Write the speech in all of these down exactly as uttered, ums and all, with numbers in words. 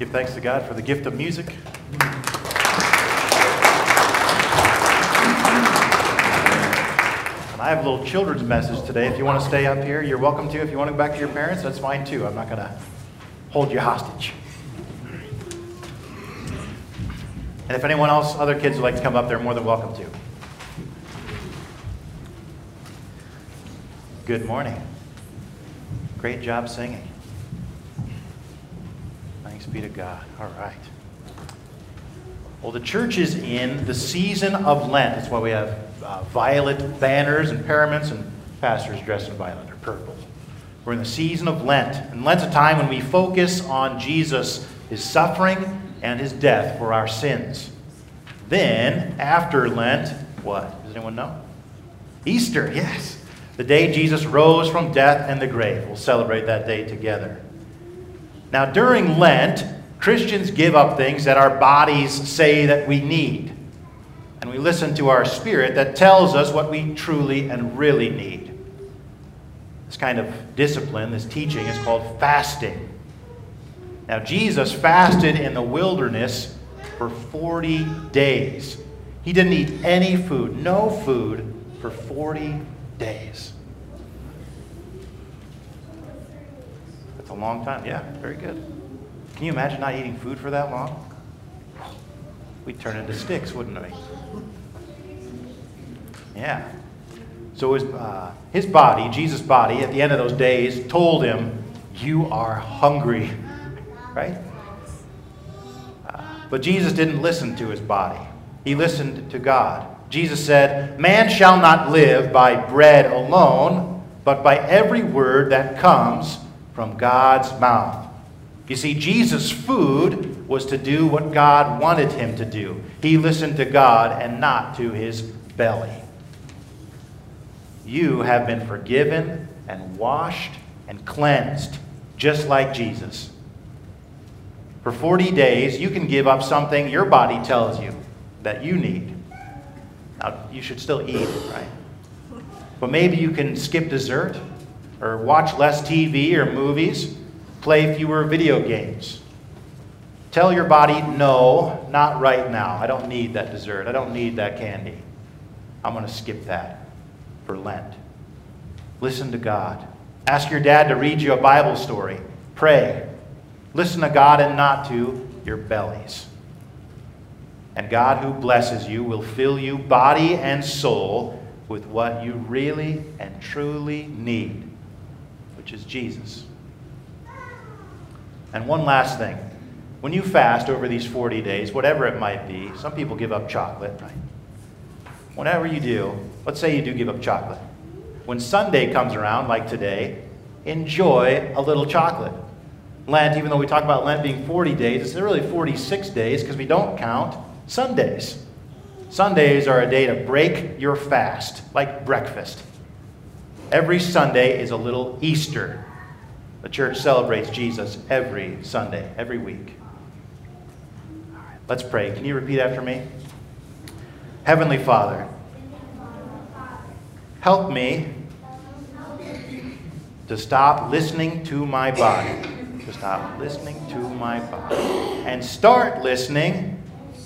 Give thanks to God for the gift of music. And I have a little children's message today. If you want to stay up here, you're welcome to. If you want to go back to your parents, that's fine too. I'm not going to hold you hostage. And if anyone else, other kids would like to come up, they're more than welcome to. Good morning. Great job singing. Thanks be to God. All right. Well, the church is in the season of Lent. That's why we have uh, violet banners and paraments and pastors dressed in violet or purple. We're in the season of Lent. And Lent's a time when we focus on Jesus, his suffering, and his death for our sins. Then, after Lent, what? Does anyone know? Easter, yes. The day Jesus rose from death and the grave. We'll celebrate that day together. Now, during Lent, Christians give up things that our bodies say that we need. And we listen to our spirit that tells us what we truly and really need. This kind of discipline, this teaching, is called fasting. Now, Jesus fasted in the wilderness for forty days. He didn't eat any food, no food, for forty days. That's a long time. Yeah, very good. Can you imagine not eating food for that long? We'd turn into sticks, wouldn't we? Yeah. So his, uh, his body, Jesus' body, at the end of those days, told him, "You are hungry." Right? Uh, but Jesus didn't listen to his body. He listened to God. Jesus said, "Man shall not live by bread alone, but by every word that comes from God's mouth." You see, Jesus' food was to do what God wanted him to do. He listened to God and not to his belly. You have been forgiven and washed and cleansed, just like Jesus. For forty days, you can give up something your body tells you that you need. Now, you should still eat, right? But maybe you can skip dessert, or watch less T V or movies, play fewer video games. Tell your body, no, not right now. I don't need that dessert. I don't need that candy. I'm going to skip that for Lent. Listen to God. Ask your dad to read you a Bible story. Pray. Listen to God and not to your bellies. And God, who blesses you, will fill you body and soul with what you really and truly need, which is Jesus. And one last thing. When you fast over these forty days, whatever it might be, some people give up chocolate, right? Whatever you do, let's say you do give up chocolate. When Sunday comes around, like today, enjoy a little chocolate. Lent, even though we talk about Lent being forty days, it's really forty-six days because we don't count Sundays. Sundays are a day to break your fast, like breakfast. Every Sunday is a little Easter. The church celebrates Jesus every Sunday, every week. All right, let's pray. Can you repeat after me? Heavenly Father, help me to stop listening to my body. To stop listening to my body. And start listening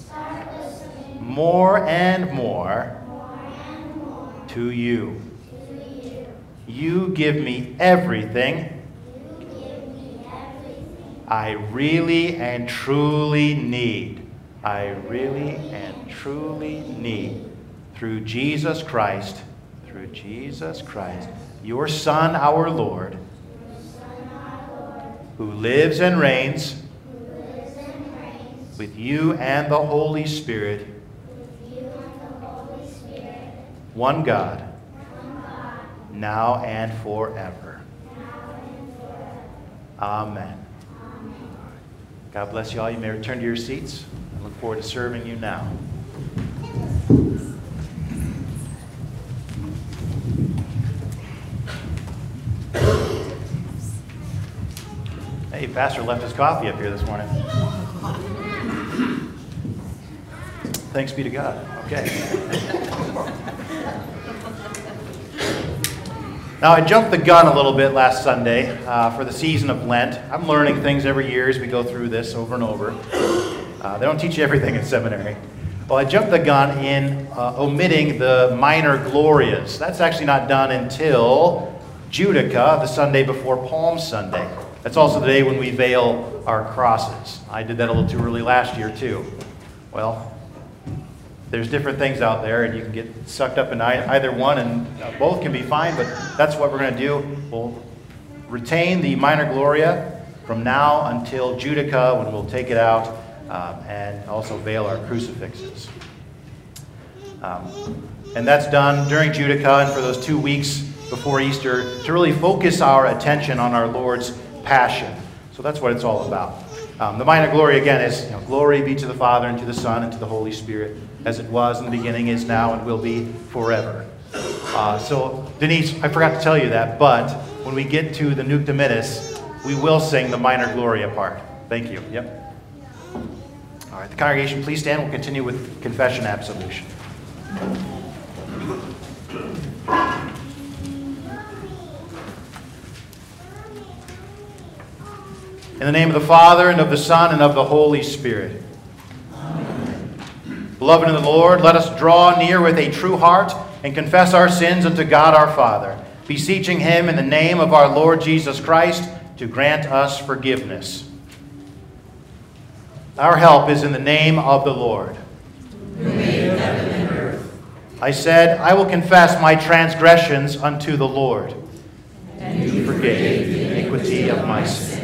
more and more to you. You give me everything I really and truly need. I really and truly need. Through Jesus Christ, through Jesus Christ, your Son, our Lord, who lives and reigns with you and the Holy Spirit, one God, now and forever. Amen. God bless you all. You may return to your seats. I look forward to serving you now. Hey, Pastor left his coffee up here this morning. Thanks be to God. Okay. Now, I jumped the gun a little bit last Sunday uh, for the season of Lent. I'm learning things every year as we go through this over and over. Uh, they don't teach you everything in seminary. Well, I jumped the gun in uh, omitting the minor glorias. That's actually not done until Judica, the Sunday before Palm Sunday. That's also the day when we veil our crosses. I did that a little too early last year, too. Well, there's different things out there, and you can get sucked up in either one, and both can be fine, but that's what we're going to do. We'll retain the minor gloria from now until Judica, when we'll take it out, um, and also veil our crucifixes. Um, and that's done during Judica and for those two weeks before Easter to really focus our attention on our Lord's Passion. So that's what it's all about. Um, the minor gloria, again, is you know, glory be to the Father, and to the Son, and to the Holy Spirit, as it was in the beginning, is now, and will be forever. Uh, so, Denise, I forgot to tell you that, but when we get to the Nunc Dimittis, we will sing the minor gloria part. Thank you. Yep. All right, the congregation, please stand. We'll continue with confession absolution. In the name of the Father, and of the Son, and of the Holy Spirit. Amen. Beloved in the Lord, let us draw near with a true heart and confess our sins unto God our Father, beseeching Him in the name of our Lord Jesus Christ to grant us forgiveness. Our help is in the name of the Lord, who made heaven and earth. I said, I will confess my transgressions unto the Lord, and He forgave the iniquity of my sin.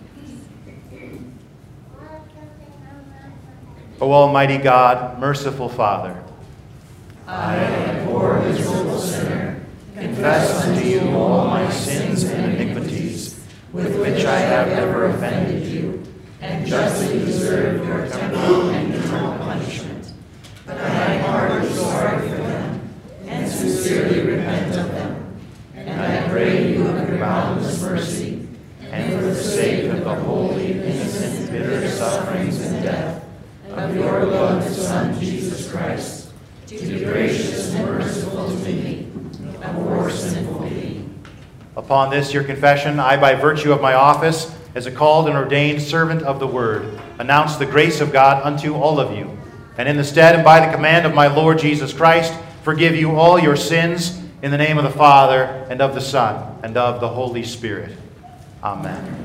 O Almighty God, merciful Father, I, a poor miserable sinner, confess unto you all my sins and iniquities, with which I have ever offended you, and justly deserve your temporal and eternal punishment. But I am heartily sorry for them, and sincerely repent of them. And I pray you of your boundless mercy, and for the sake of the holy, innocent, bitter sufferings and death of your beloved Son, Jesus Christ, to be gracious and merciful to me, a poor sinful being. Upon this your confession, I, by virtue of my office as a called and ordained servant of the Word, announce the grace of God unto all of you, and in the stead and by the command of my Lord Jesus Christ, forgive you all your sins, in the name of the Father, and of the Son, and of the Holy Spirit. Amen.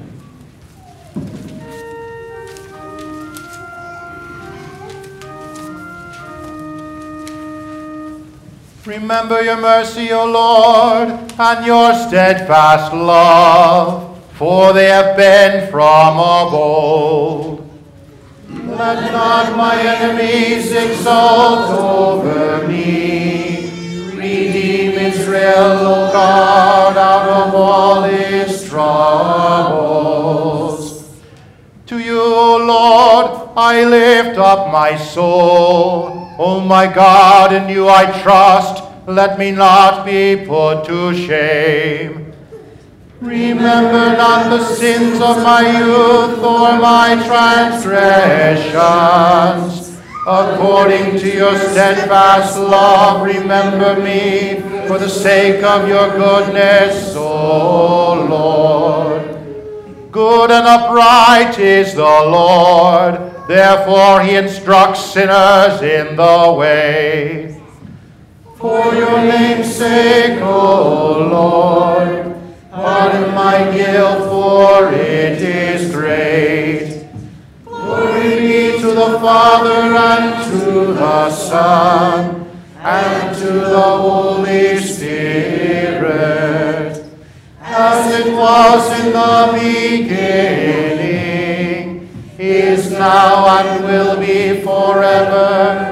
Remember your mercy, O Lord, and your steadfast love, for they have been from of old. Let not my enemies exult over me. Redeem Israel, O God, out of all its troubles. To you, O Lord, I lift up my soul. O my God, in you I trust. Let me not be put to shame. Remember not the sins of my youth or my transgressions. According to your steadfast love, remember me for the sake of your goodness, O Lord. Good and upright is the Lord. Therefore he instructs sinners in the way. For your name's sake, O Lord, pardon my guilt, for it is great. Glory be to the Father, and to the Son, and to the Holy Spirit, as it was in the beginning, is now, and will be forever.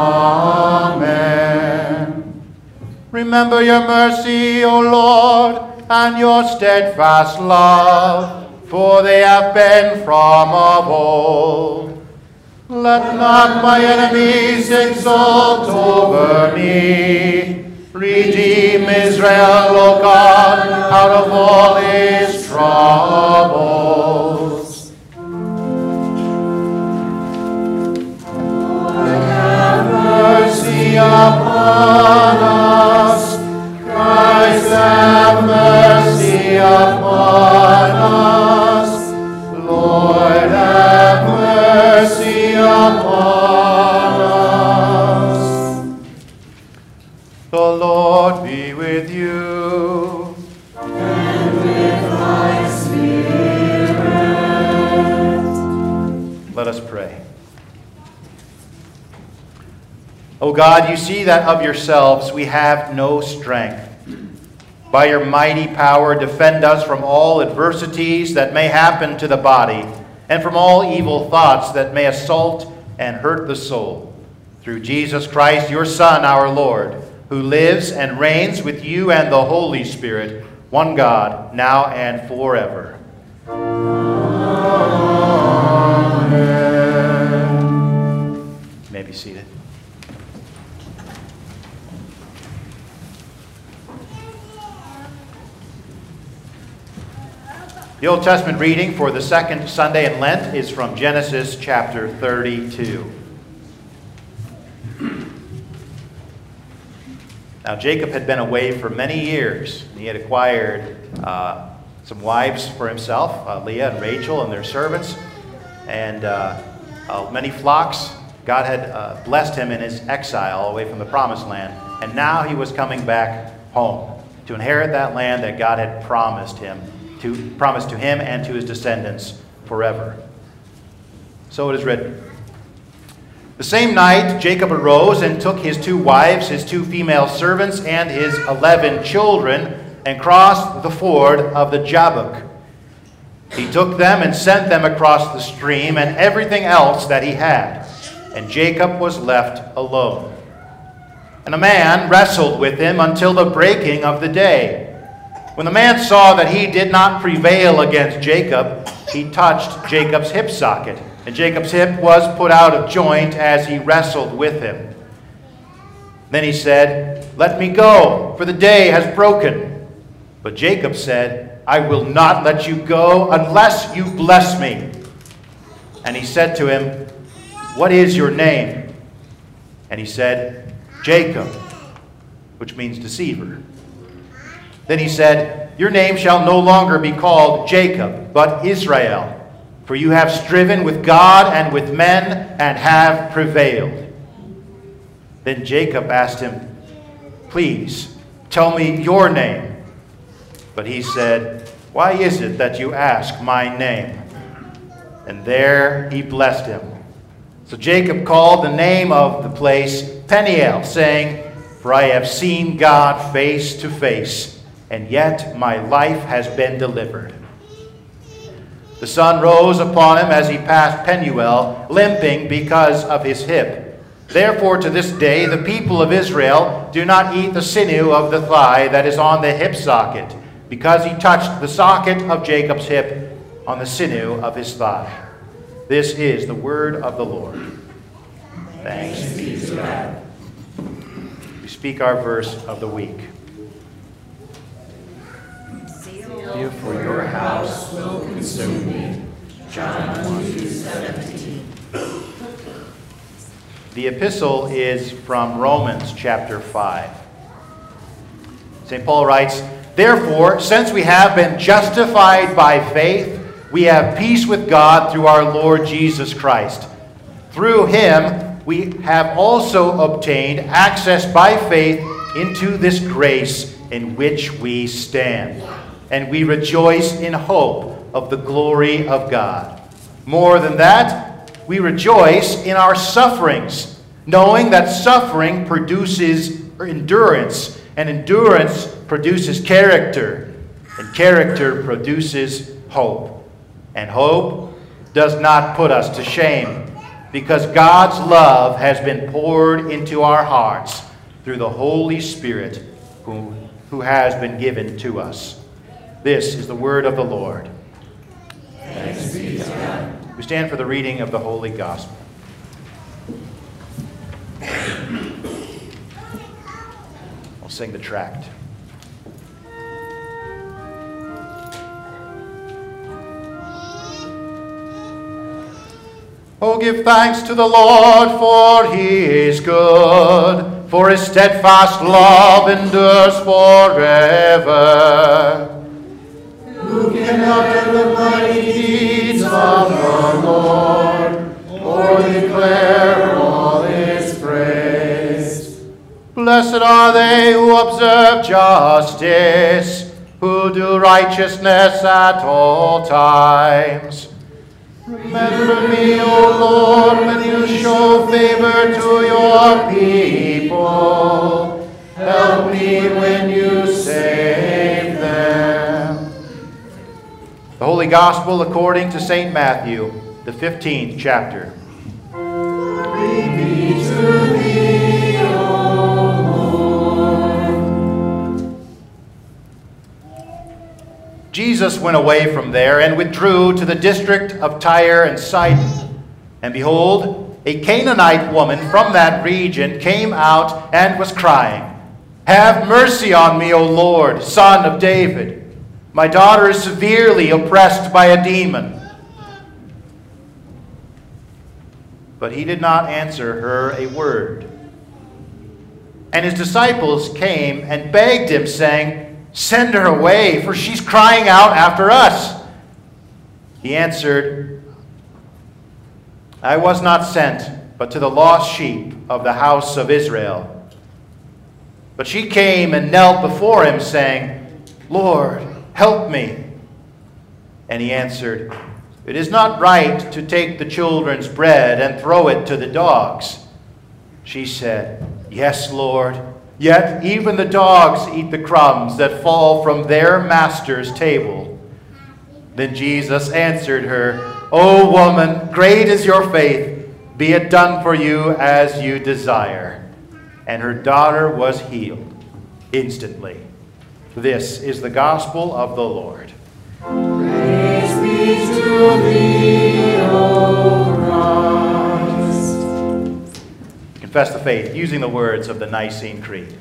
Amen. Remember your mercy, O Lord, and your steadfast love, for they have been from of old. Let not my enemies exult over me. Redeem Israel, O God, out of all his troubles. Lord, have mercy upon us. Christ, have mercy. O God, you see that of yourselves we have no strength. By your mighty power, defend us from all adversities that may happen to the body, and from all evil thoughts that may assault and hurt the soul. Through Jesus Christ, your Son, our Lord, who lives and reigns with you and the Holy Spirit, one God, now and forever. Amen. You may be seated. The Old Testament reading for the second Sunday in Lent is from Genesis chapter thirty-two. Now Jacob had been away for many years. He had acquired uh, some wives for himself, uh, Leah and Rachel and their servants, and uh, uh, many flocks. God had uh, blessed him in his exile away from the Promised Land, and now he was coming back home to inherit that land that God had promised him, to promised to him and to his descendants forever. So it is written. The same night Jacob arose and took his two wives, his two female servants, and his eleven children, and crossed the ford of the Jabbok. He took them and sent them across the stream, and everything else that he had. And Jacob was left alone. And a man wrestled with him until the breaking of the day. When the man saw that he did not prevail against Jacob, he touched Jacob's hip socket, and Jacob's hip was put out of joint as he wrestled with him. Then he said, "Let me go, for the day has broken." But Jacob said, "I will not let you go unless you bless me." And he said to him, "What is your name?" And he said, "Jacob," which means deceiver. Then he said, "Your name shall no longer be called Jacob, but Israel, for you have striven with God and with men and have prevailed." Then Jacob asked him, "Please, tell me your name." But he said, "Why is it that you ask my name?" And there he blessed him. So Jacob called the name of the place Peniel, saying, "For I have seen God face to face, and yet my life has been delivered." The sun rose upon him as he passed Penuel, limping because of his hip. Therefore to this day the people of Israel do not eat the sinew of the thigh that is on the hip socket, because he touched the socket of Jacob's hip on the sinew of his thigh. This is the word of the Lord. Thanks be to God. We speak our verse of the week. Zeal for your house will consume me. John one seventeen. The epistle is from Romans chapter five. Saint Paul writes, "Therefore, since we have been justified by faith, we have peace with God through our Lord Jesus Christ. Through him we have also obtained access by faith into this grace in which we stand. And we rejoice in hope of the glory of God. More than that, we rejoice in our sufferings, knowing that suffering produces endurance, and endurance produces character, and character produces hope. And hope does not put us to shame, because God's love has been poured into our hearts through the Holy Spirit who, who has been given to us." This is the word of the Lord. Thanks be to God. We stand for the reading of the Holy Gospel. I'll sing the tract. Oh, give thanks to the Lord, for he is good, for his steadfast love endures forever. Who can utter the mighty deeds of the Lord, or declare all his praise? Blessed are they who observe justice, who do righteousness at all times. Remember me, O Lord, when you show favor to your people. Help me when you save them. The Holy Gospel according to Saint Matthew, the fifteenth chapter. Glory be to thee, O Lord. Jesus went away from there and withdrew to the district of Tyre and Sidon. And behold, a Canaanite woman from that region came out and was crying, "Have mercy on me, O Lord, Son of David. My daughter is severely oppressed by a demon." But he did not answer her a word. And his disciples came and begged him, saying, "Send her away, for she's crying out after us." He answered, "I was not sent but to the lost sheep of the house of Israel." But she came and knelt before him, saying, "Lord, help me." And he answered, "It is not right to take the children's bread and throw it to the dogs." She said, "Yes, Lord, yet even the dogs eat the crumbs that fall from their master's table." Then Jesus answered her, "O woman, great is your faith. Be it done for you as you desire." And her daughter was healed instantly. This is the gospel of the Lord. Praise be to thee, O Christ. Confess the faith using the words of the Nicene Creed.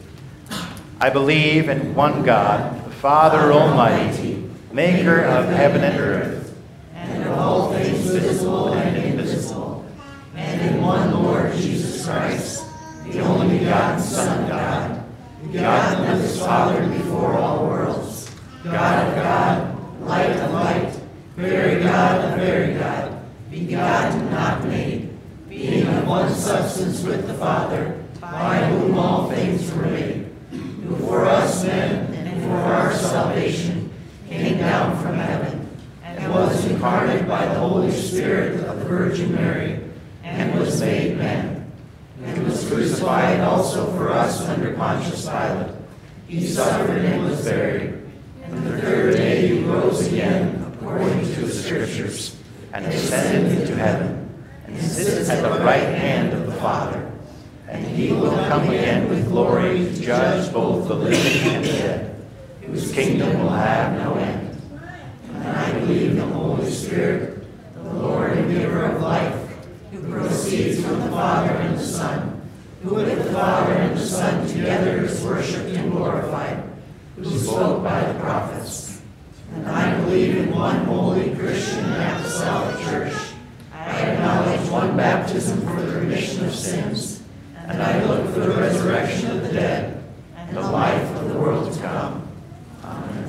I believe in one God, the Father Almighty, maker of heaven and earth, and of all things visible and invisible, and in one Lord Jesus Christ, the only begotten Son of God, begotten of his Father before all worlds, God of God, light of light, very God of very God, begotten, not made, being of one substance with the Father, by whom all things were made, who for us men and for our salvation came down from heaven, and was incarnate by the Holy Spirit of the Virgin Mary, and was made man, and was crucified also for us under Pontius Pilate. He suffered and was buried, and the third day he rose again, according to the Scriptures, and ascended into heaven, and sits at the right hand of the Father. And he will come again with glory to judge both the living and the dead, whose kingdom will have no end. And I believe in the Holy Spirit, the Lord and giver of life, who proceeds from the Father and the Son, who with the Father and the Son together is worshipped and glorified, who spoke by the prophets. And I believe in one holy Christian and apostolic church. I acknowledge one baptism for the remission of sins, and I look for the resurrection of the dead and the life of the world to come. Amen.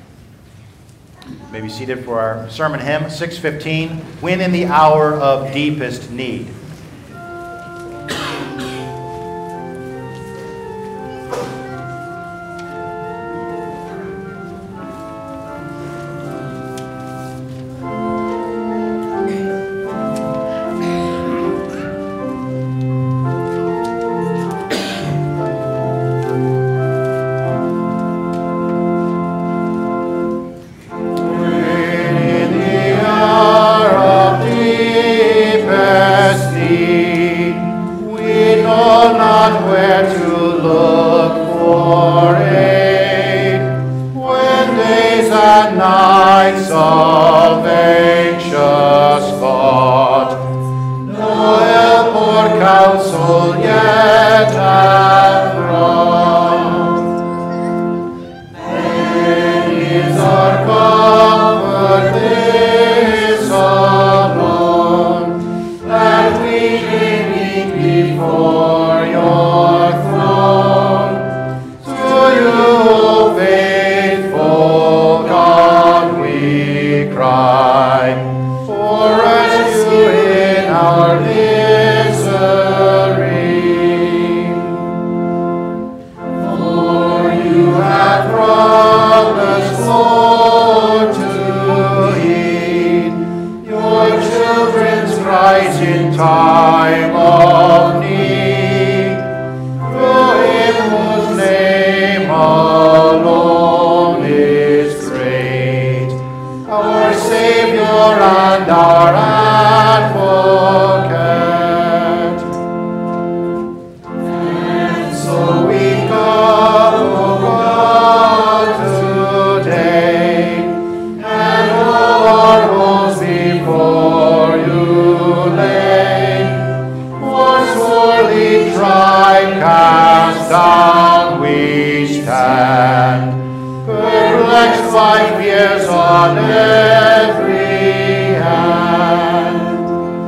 You may be seated for our sermon hymn, six fifteen, When in the Hour of Deepest Need. Before your throne. ground we stand, perplexed by fears on every hand.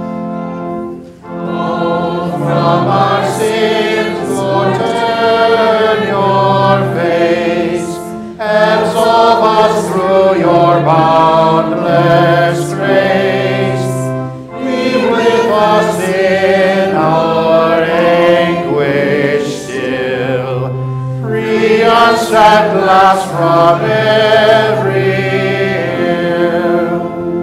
Oh, from our sins, Lord, turn your face, absolve us through your boundless grace. Be with us in our anguish still, free us at last from every ill.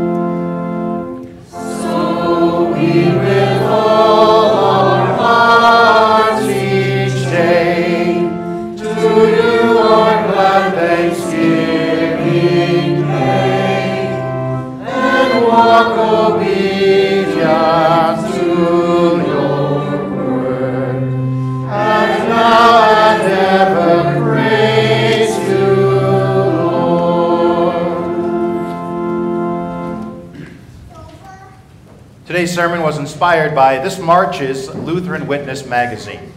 So we with all our hearts each day to you our glad thanksgiving pay, and walk obedient to your word, and now and ever praise you, Lord. Today's sermon was inspired by this March's Lutheran Witness magazine.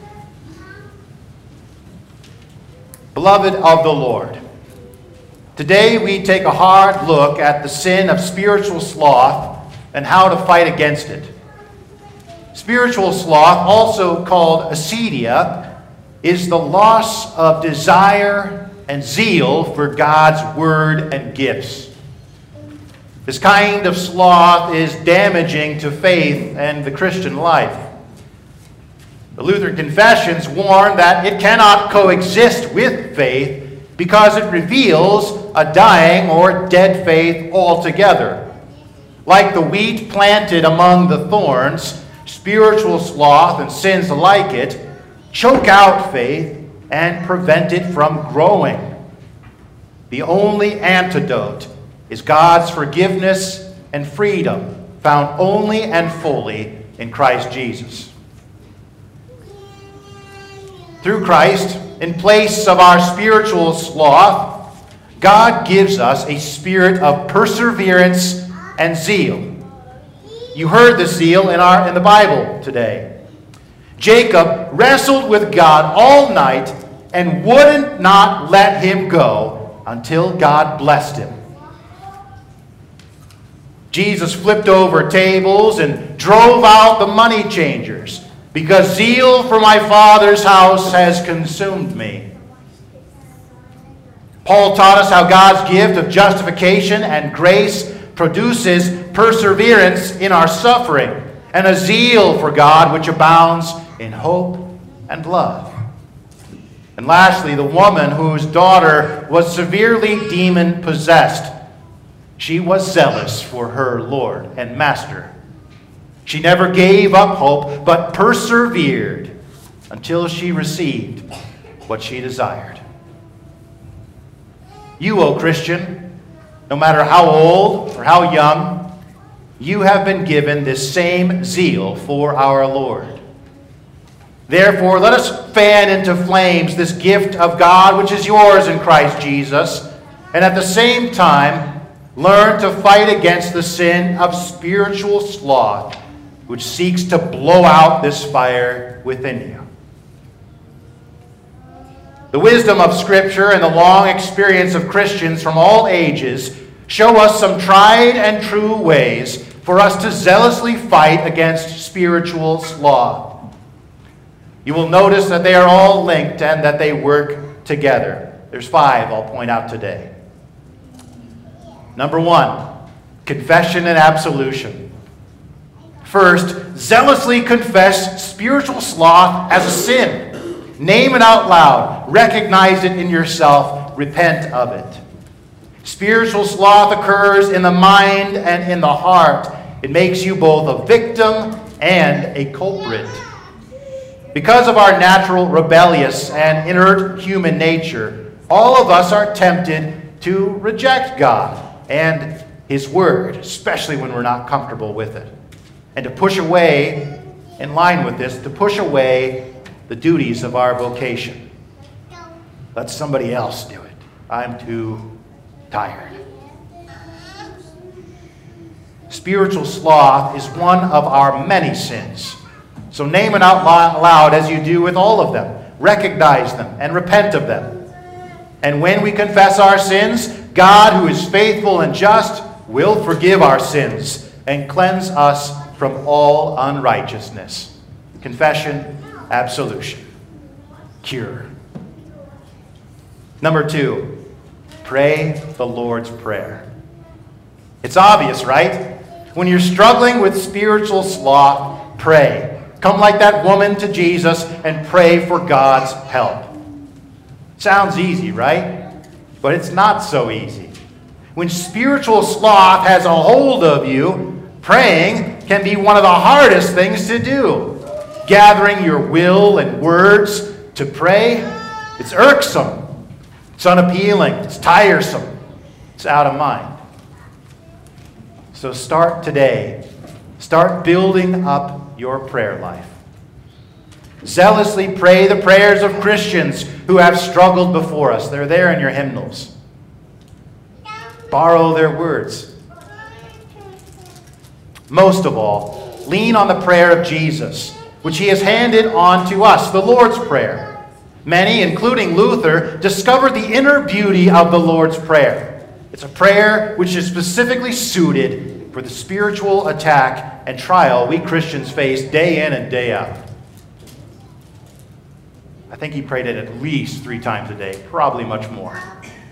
Beloved of the Lord, today we take a hard look at the sin of spiritual sloth and how to fight against it. Spiritual sloth, also called acedia, is the loss of desire and zeal for God's word and gifts. This kind of sloth is damaging to faith and the Christian life. The Lutheran confessions warn that it cannot coexist with faith because it reveals a dying or dead faith altogether. Like the wheat planted among the thorns, spiritual sloth and sins like it choke out faith and prevent it from growing. The only antidote is God's forgiveness and freedom, found only and fully in Christ Jesus. Through Christ, in place of our spiritual sloth, God gives us a spirit of perseverance and zeal. You heard the zeal in our in the Bible today. Jacob wrestled with God all night and wouldn't not let him go until God blessed him. Jesus flipped over tables and drove out the money changers because zeal for my Father's house has consumed me. Paul taught us how God's gift of justification and grace produces perseverance in our suffering and a zeal for God which abounds in hope and love. And lastly, the woman whose daughter was severely demon-possessed. She was zealous for her Lord and Master. She never gave up hope, but persevered until she received what she desired. You, O Christian, no matter how old or how young, you have been given this same zeal for our Lord. Therefore, let us fan into flames this gift of God which is yours in Christ Jesus, and at the same time learn to fight against the sin of spiritual sloth, which seeks to blow out this fire within you. The wisdom of Scripture and the long experience of Christians from all ages show us some tried and true ways for us to zealously fight against spiritual sloth. You will notice that they are all linked and that they work together. There's five I'll point out today. Number one, confession and absolution. First, zealously confess spiritual sloth as a sin. Name it out loud. Recognize it in yourself. Repent of it. Spiritual sloth occurs in the mind and in the heart. It makes you both a victim and a culprit. Because of our natural rebellious and inert human nature, all of us are tempted to reject God and His Word, especially when we're not comfortable with it. And to push away, in line with this, to push away the duties of our vocation. Let somebody else do it. I'm too tired. Spiritual sloth is one of our many sins. So name it out loud as you do with all of them. recognize them, and repent of them. And when we confess our sins, God, who is faithful and just, will forgive our sins and cleanse us from all unrighteousness. Confession, absolution, cure. Number two, pray the Lord's Prayer. It's obvious, right? When you're struggling with spiritual sloth, pray. Come like that woman to Jesus and pray for God's help. Sounds easy, right? But it's not so easy. When spiritual sloth has a hold of you, praying can be one of the hardest things to do. Gathering your will and words to pray, it's irksome. It's unappealing. It's tiresome. It's out of mind. So start today. Start building up your prayer life. Zealously pray the prayers of Christians who have struggled before us. They're there in your hymnals. Borrow their words. Most of all, lean on the prayer of Jesus, which he has handed on to us, the Lord's Prayer. Many, including Luther, discovered the inner beauty of the Lord's Prayer. It's a prayer which is specifically suited for the spiritual attack and trial we Christians face day in and day out. I think he prayed it at least three times a day, probably much more.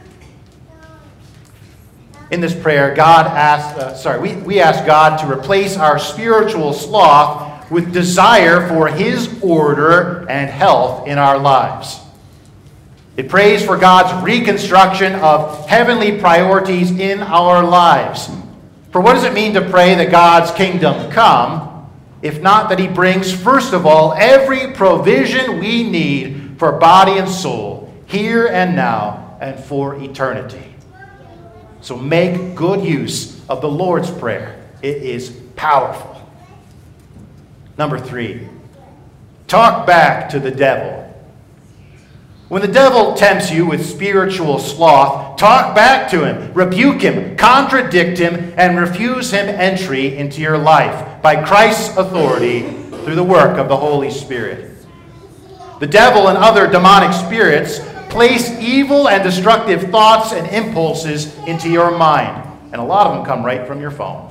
In this prayer, God asked, uh, sorry, we, we ask God to replace our spiritual sloth with desire for his order and health in our lives. It prays for God's reconstruction of heavenly priorities in our lives. For what does it mean to pray that God's kingdom come, if not that he brings, first of all, every provision we need for body and soul, here and now, and for eternity? So make good use of the Lord's Prayer. It is powerful. Number three, talk back to the devil. When the devil tempts you with spiritual sloth, talk back to him, rebuke him, contradict him, and refuse him entry into your life by Christ's authority through the work of the Holy Spirit. The devil and other demonic spirits place evil and destructive thoughts and impulses into your mind, and a lot of them come right from your phone.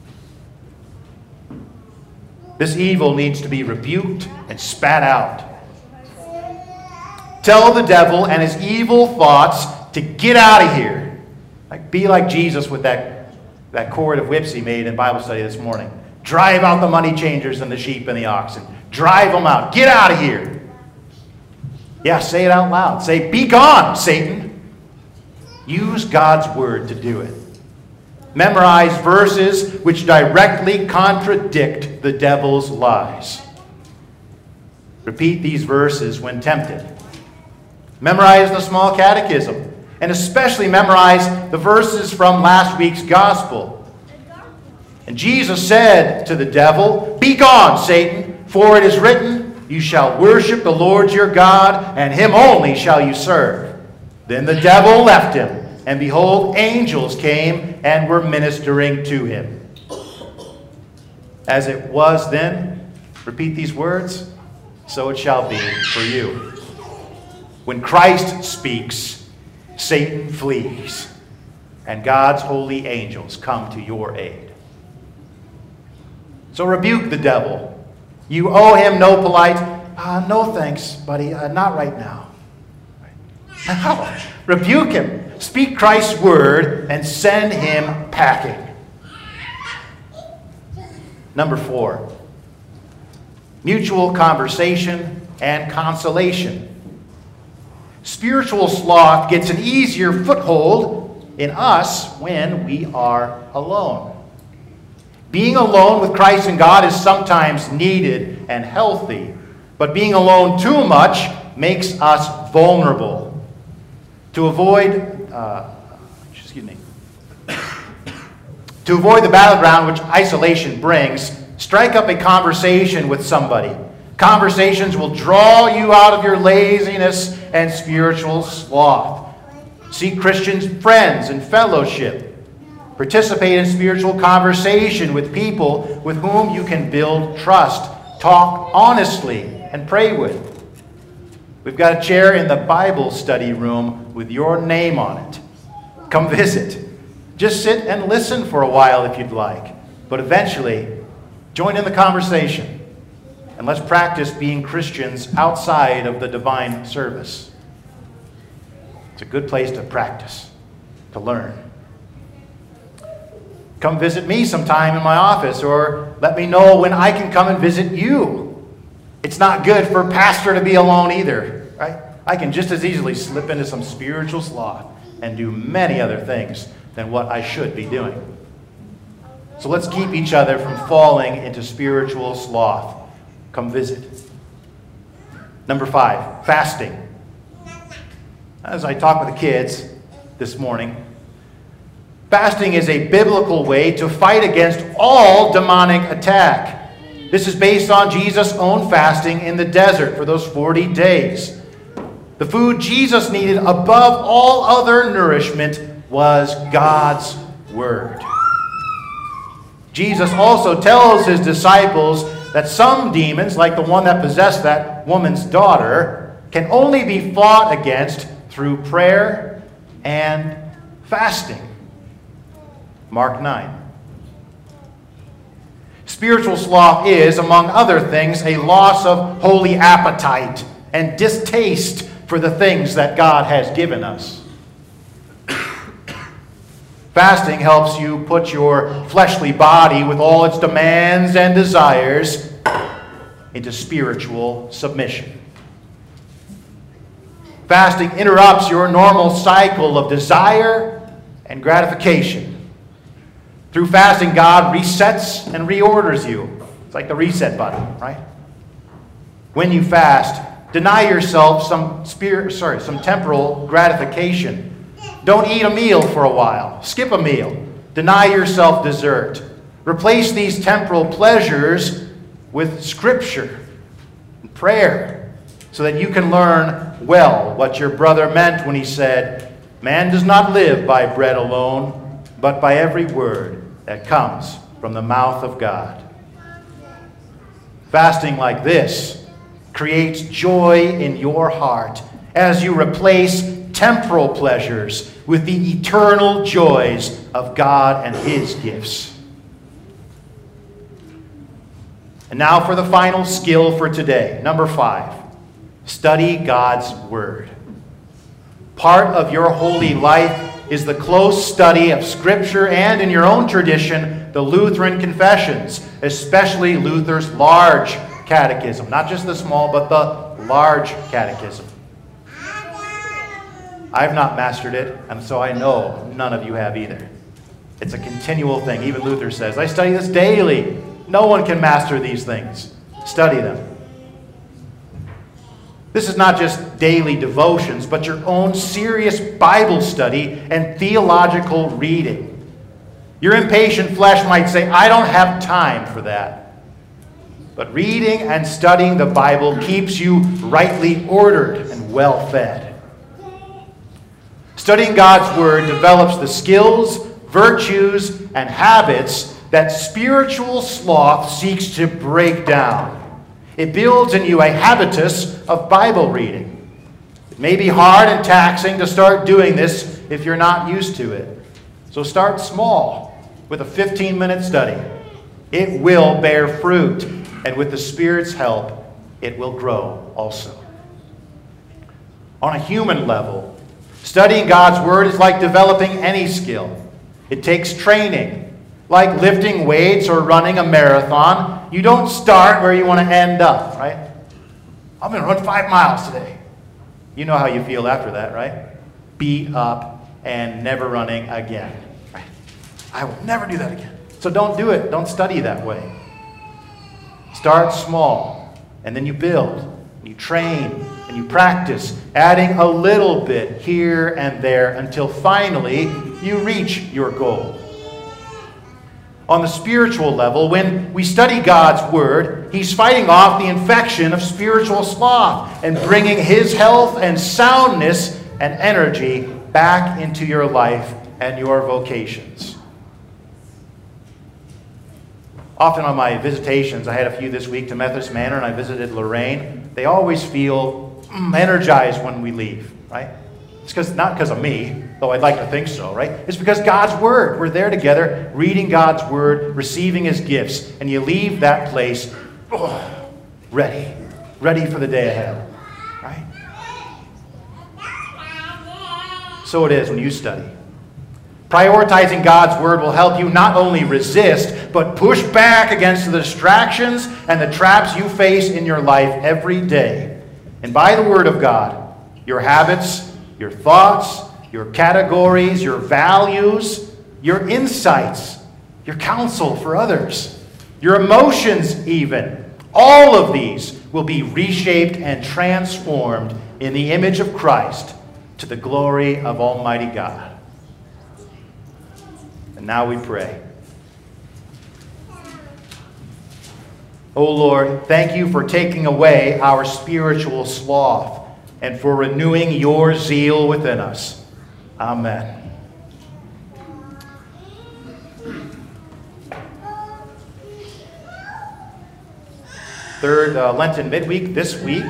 This evil needs to be rebuked and spat out. Tell the devil and his evil thoughts to get out of here. Like, be like Jesus with that, that cord of whips he made in Bible study this morning. Drive out the money changers and the sheep and the oxen. Drive them out. Get out of here. Yeah, say it out loud. Say, be gone, Satan. Use God's word to do it. Memorize verses which directly contradict the devil's lies. Repeat these verses when tempted. Memorize the small catechism, and especially memorize the verses from last week's gospel. And Jesus said to the devil, "Be gone, Satan, for it is written, you shall worship the Lord your God, and him only shall you serve." Then the devil left him, and behold, angels came and were ministering to him. As it was then, repeat these words, so it shall be for you. When Christ speaks, Satan flees, and God's holy angels come to your aid. So rebuke the devil. You owe him no polite, uh, no thanks, buddy, uh, not right now. No. Rebuke him. Speak Christ's word and send him packing. Number four, mutual conversation and consolation. Spiritual sloth gets an easier foothold in us when we are alone. Being alone with Christ and God is sometimes needed and healthy, but being alone too much makes us vulnerable. To avoid, uh, excuse me, to avoid the battleground which isolation brings, strike up a conversation with somebody. Conversations will draw you out of your laziness and spiritual sloth. Seek Christian friends and fellowship. Participate in spiritual conversation with people with whom you can build trust. Talk honestly and pray with. We've got a chair in the Bible study room with your name on it. Come visit. Just sit and listen for a while if you'd like. But eventually, join in the conversation. And let's practice being Christians outside of the divine service. It's a good place to practice, to learn. Come visit me sometime in my office, or let me know when I can come and visit you. It's not good for a pastor to be alone either, right? I can just as easily slip into some spiritual sloth and do many other things than what I should be doing. So let's keep each other from falling into spiritual sloth. Come visit. Number five, fasting. As I talk with the kids this morning, fasting is a biblical way to fight against all demonic attack. This is based on Jesus' own fasting in the desert for those forty days. The food Jesus needed above all other nourishment was God's Word. Jesus also tells his disciples that some demons, like the one that possessed that woman's daughter, can only be fought against through prayer and fasting. Mark nine. Spiritual sloth is, among other things, a loss of holy appetite and distaste for the things that God has given us. Fasting helps you put your fleshly body with all its demands and desires into spiritual submission. Fasting interrupts your normal cycle of desire and gratification. Through fasting, God resets and reorders you. It's like the reset button, right? When you fast, deny yourself some spirit, sorry, some temporal gratification. Don't eat a meal for a while. Skip a meal. Deny yourself dessert. Replace these temporal pleasures with Scripture and prayer so that you can learn well what your brother meant when he said, "Man does not live by bread alone, but by every word that comes from the mouth of God." Fasting like this creates joy in your heart as you replace temporal pleasures with the eternal joys of God and His gifts. And now for the final skill for today. Number five, study God's Word. Part of your holy life is the close study of Scripture and, in your own tradition, the Lutheran confessions, especially Luther's large catechism. Not just the small, but the large catechism. I've not mastered it, and so I know none of you have either. It's a continual thing. Even Luther says, I study this daily. No one can master these things. Study them. This is not just daily devotions, but your own serious Bible study and theological reading. Your impatient flesh might say, I don't have time for that. But reading and studying the Bible keeps you rightly ordered and well fed. Studying God's Word develops the skills, virtues, and habits that spiritual sloth seeks to break down. It builds in you a habitus of Bible reading. It may be hard and taxing to start doing this if you're not used to it. So start small with a fifteen-minute study. It will bear fruit, and with the Spirit's help, it will grow also. On a human level, studying God's Word is like developing any skill. It takes training. Like lifting weights or running a marathon, you don't start where you want to end up, right? I'm going to run five miles today. You know how you feel after that, right? Beat up and never running again. Right? I will never do that again. So don't do it. Don't study that way. Start small, and then you build, you train, and you practice, adding a little bit here and there until finally you reach your goal. On the spiritual level, when we study God's Word, He's fighting off the infection of spiritual sloth and bringing His health and soundness and energy back into your life and your vocations. Often on my visitations, I had a few this week to Methodist Manor, and I visited Lorraine. They always feel mm, energized when we leave, right? It's because not because of me, though I'd like to think so, right? It's because God's Word. We're there together, reading God's Word, receiving His gifts, and you leave that place oh, ready, ready for the day ahead, right? So it is when you study. Prioritizing God's Word will help you not only resist, but push back against the distractions and the traps you face in your life every day. And by the Word of God, your habits, your thoughts, your categories, your values, your insights, your counsel for others, your emotions even, all of these will be reshaped and transformed in the image of Christ to the glory of Almighty God. And now we pray. O Lord, thank you for taking away our spiritual sloth and for renewing your zeal within us. Amen. Third uh, Lenten midweek this week.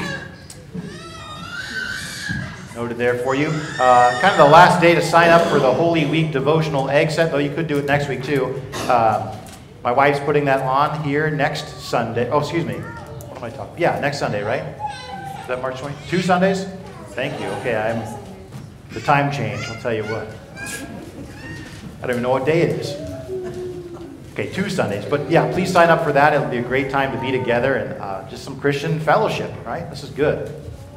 Noted there for you. Uh, kind of the last day to sign up for the Holy Week devotional egg set, though you could do it next week too. Uh, my wife's putting that on here next Sunday. Oh, excuse me. What am I talking? Yeah, next Sunday, right? Is that March twentieth? Two Sundays? Thank you. Okay, I'm the time change. I'll tell you what. I don't even know what day it is. Okay, two Sundays. But yeah, please sign up for that. It'll be a great time to be together and uh, just some Christian fellowship, right? This is good.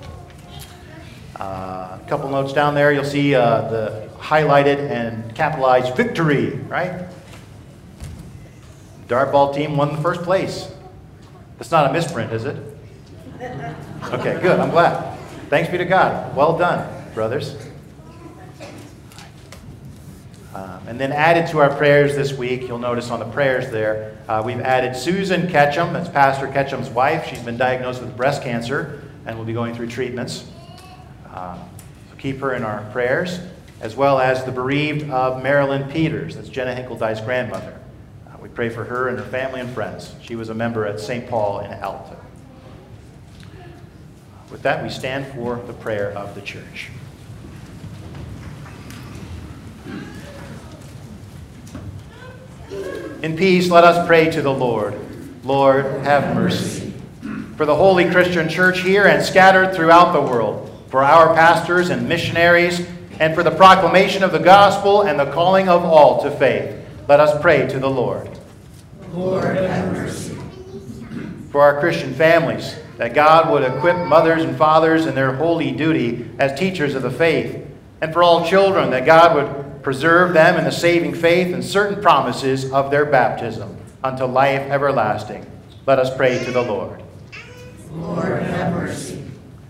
Uh, a couple notes down there. You'll see uh, the highlighted and capitalized victory, right? Dartball team won the first place. That's not a misprint, is it? Okay, good. I'm glad. Thanks be to God. Well done, brothers. Um, and then added to our prayers this week, you'll notice on the prayers there, uh, we've added Susan Ketchum. That's Pastor Ketchum's wife. She's been diagnosed with breast cancer and will be going through treatments. Um, so keep her in our prayers, as well as the bereaved of Marilyn Peters. That's Jenna Hinkledye's grandmother. Uh, we pray for her and her family and friends. She was a member at Saint Paul in Alta. With that, we stand for the prayer of the church. In peace, let us pray to the Lord. Lord, have mercy. For the Holy Christian Church here and scattered throughout the world, for our pastors and missionaries, and for the proclamation of the gospel and the calling of all to faith, let us pray to the Lord. Lord, have mercy. For our Christian families, that God would equip mothers and fathers in their holy duty as teachers of the faith, and for all children, that God would preserve them in the saving faith and certain promises of their baptism unto life everlasting. Let us pray to the Lord. Lord, have mercy.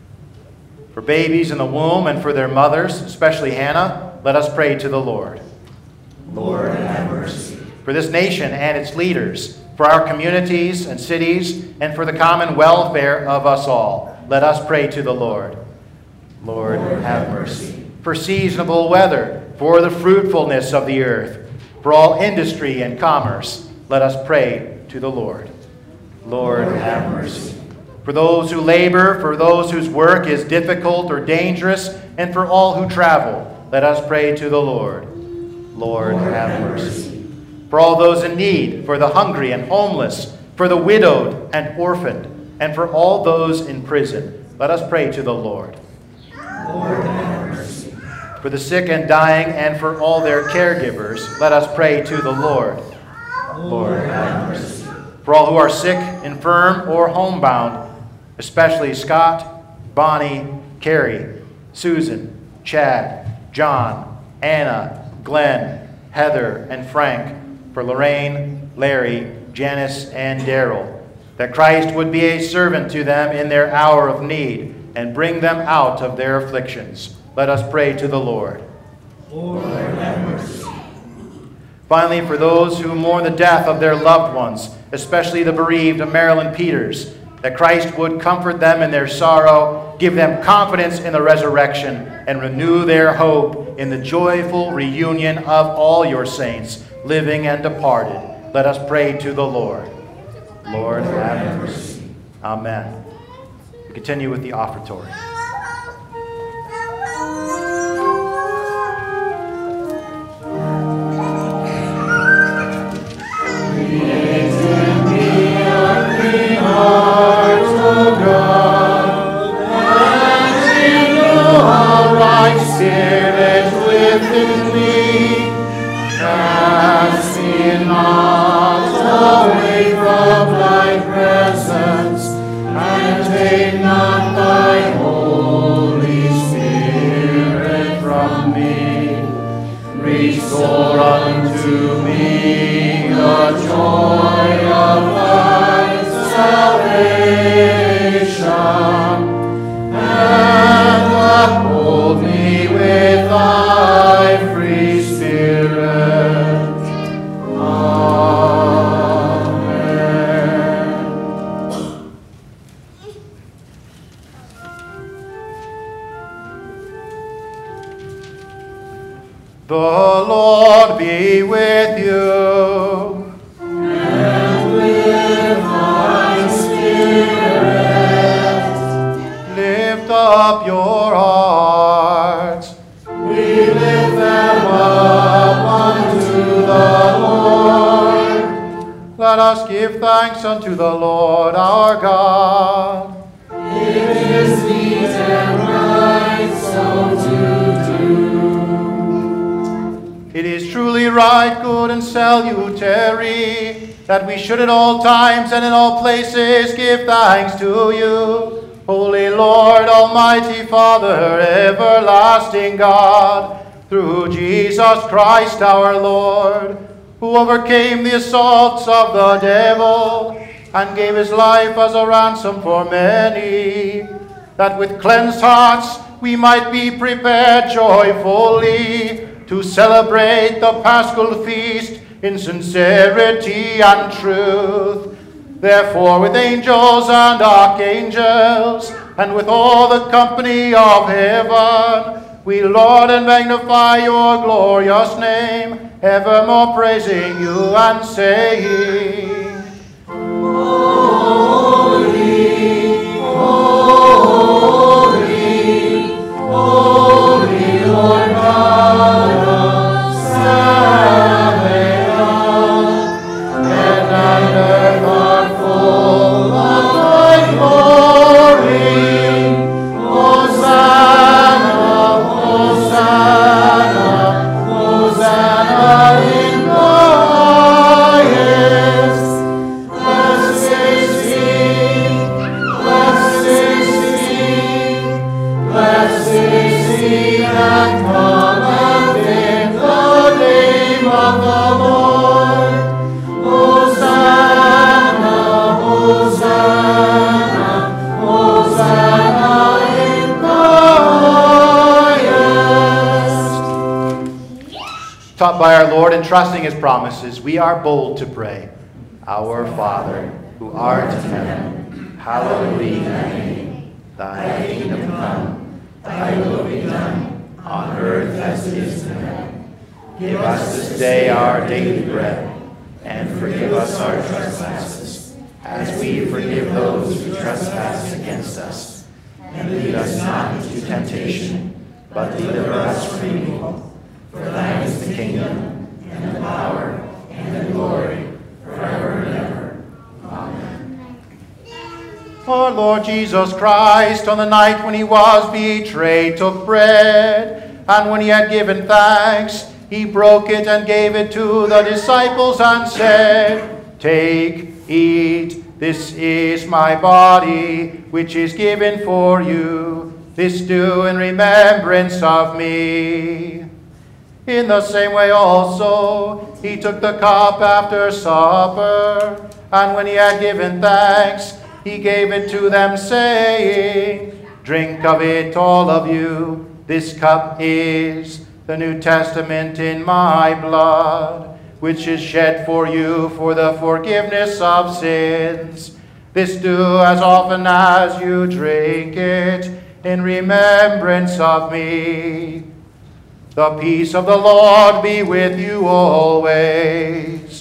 For babies in the womb and for their mothers, especially Hannah, let us pray to the Lord. Lord, have mercy. For this nation and its leaders, for our communities and cities, and for the common welfare of us all, let us pray to the Lord. Lord, Lord have have mercy. For seasonable weather, for the fruitfulness of the earth, for all industry and commerce, let us pray to the Lord. Lord, Lord have have mercy. For those who labor, for those whose work is difficult or dangerous, and for all who travel, let us pray to the Lord. Lord, Lord have have mercy. mercy. For all those in need, for the hungry and homeless, for the widowed and orphaned, and for all those in prison, let us pray to the Lord. Lord, have mercy. For the sick and dying, and for all their caregivers, let us pray to the Lord. Lord, have mercy. For all who are sick, infirm, or homebound, especially Scott, Bonnie, Carrie, Susan, Chad, John, Anna, Glenn, Heather, and Frank, for Lorraine, Larry, Janice, and Daryl, that Christ would be a servant to them in their hour of need and bring them out of their afflictions. Let us pray to the Lord. Lord, have mercy. Finally, for those who mourn the death of their loved ones, especially the bereaved of Marilyn Peters, that Christ would comfort them in their sorrow, give them confidence in the resurrection, and renew their hope in the joyful reunion of all your saints, living and departed. Let us pray to the Lord. Lord, have mercy. Amen. We continue with the offertory. Spirit within me, cast me not away from thy presence, and take not thy Holy Spirit from me. Restore unto me the joy of thy salvation, and uphold me with thy free Spirit. Amen. The Lord be with you. And with thy spirit. Lift up your hearts. We lift them up unto the Lord. Let us give thanks unto the Lord our God. It is meet and right so to do. It is truly right, good, and salutary that we should at all times and in all places give thanks to you, Holy Lord, Almighty Father, everlasting God, through Jesus Christ our Lord, who overcame the assaults of the devil and gave his life as a ransom for many, that with cleansed hearts we might be prepared joyfully to celebrate the Paschal feast in sincerity and truth. Therefore, with angels and archangels, and with all the company of heaven, we laud and magnify your glorious name, evermore praising you and saying, Holy, holy, holy Lord God of Sabaoth, heaven and earth are full of thy glory. Hosanna, Hosanna, Hosanna in the highest. Blessed is he, blessed is he, blessed is he that cometh in the name of the Lord. Hosanna, Hosanna, Hosanna in the highest. Taught by our Lord and trusting his promises, we are bold to pray. Our Father, who art in heaven, hallowed be thy name. Thy kingdom come, thy will be done, on earth as it is in heaven. Give us this day our daily bread, and forgive us our trespasses, as we forgive those who trespass against us. And lead us not into temptation, but deliver us from evil. For thine is the kingdom, and the power, and the glory, forever and ever. Amen. Our Lord Jesus Christ, on the night when he was betrayed, took bread, and when he had given thanks, he broke it and gave it to the disciples and said, Take, eat, this is my body, which is given for you. This do in remembrance of me. In the same way also, he took the cup after supper, and when he had given thanks, he gave it to them, saying, Drink of it, all of you. This cup is the New Testament in my blood, which is shed for you for the forgiveness of sins. This do as often as you drink it in remembrance of me. The peace of the Lord be with you always.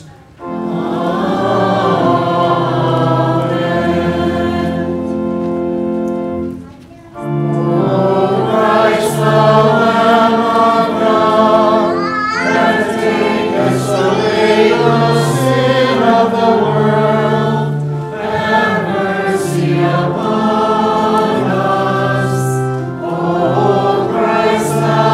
Christ,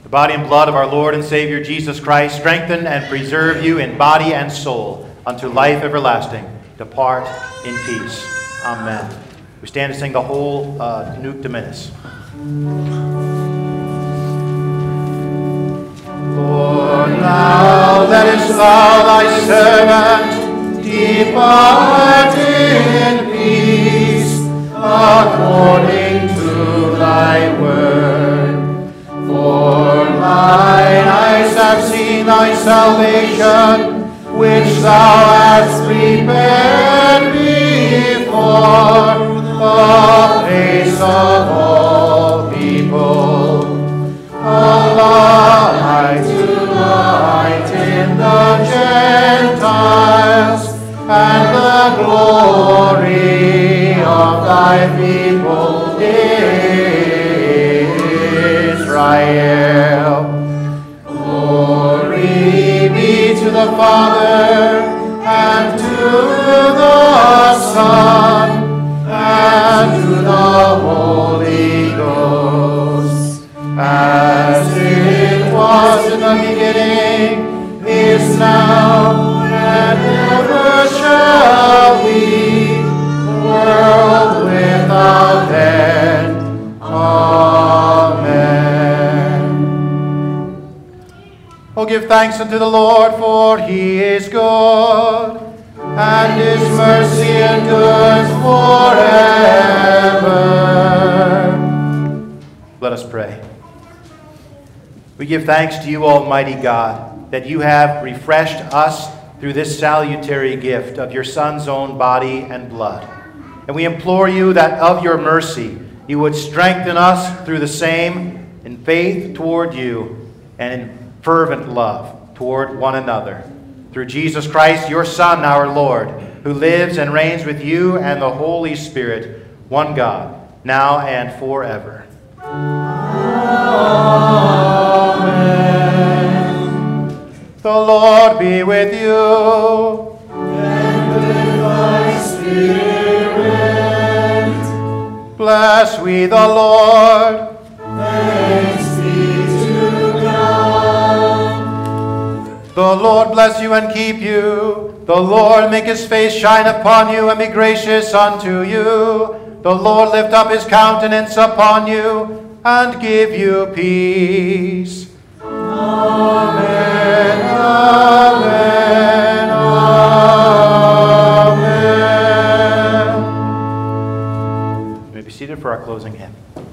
The body and blood of our Lord and Savior Jesus Christ strengthen and preserve you in body and soul unto life everlasting. Depart in peace. Amen. We stand to sing the whole uh, Nunc Dimittis. Lord, now lettest thou thy servant depart in peace, according to thy word. For mine eyes have seen thy salvation, which thou hast prepared before the face of all people, a light to lighten the Gentiles, and the glory of thy people Israel. Glory be to the Father, and to the Son, and to the Holy Ghost, as it was in the beginning, is now, and ever shall be, world without end. Amen. Oh, give thanks unto the Lord, for he is good, and his mercy endures forever. Let us pray. We give thanks to you, Almighty God, that you have refreshed us through this salutary gift of your Son's own body and blood. And we implore you that of your mercy you would strengthen us through the same in faith toward you and in fervent love toward one another. Through Jesus Christ, your Son, our Lord, who lives and reigns with you and the Holy Spirit, one God, now and forever. Amen. The Lord be with you. And with thy spirit. Bless we the Lord. Thanks be to God. The Lord bless you and keep you. The Lord make his face shine upon you and be gracious unto you. The Lord lift up his countenance upon you and give you peace. Amen, amen, amen. You may be seated for our closing hymn.